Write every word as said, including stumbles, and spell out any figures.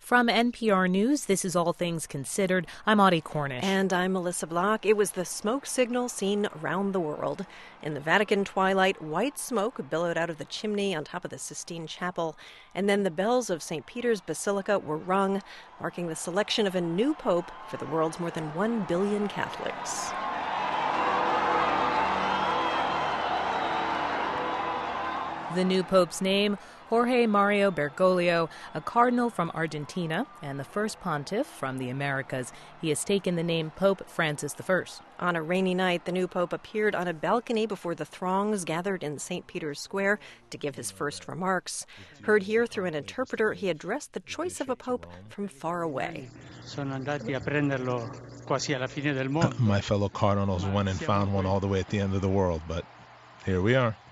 From N P R News, this is All Things Considered. I'm Audie Cornish. And I'm Melissa Block. It was the smoke signal seen around the world. In the Vatican twilight, white smoke billowed out of the chimney on top of the Sistine Chapel. And then the bells of Saint Peter's Basilica were rung, marking the selection of a new pope for the world's more than one billion Catholics. The new pope's name, Jorge Mario Bergoglio, a cardinal from Argentina and the first pontiff from the Americas. He has taken the name Pope Francis the First. On a rainy night, the new pope appeared on a balcony before the throngs gathered in Saint Peter's Square to give his first remarks. Heard here through an interpreter, he addressed the choice of a pope from far away. My fellow cardinals went and found one all the way at the end of the world, but here we are.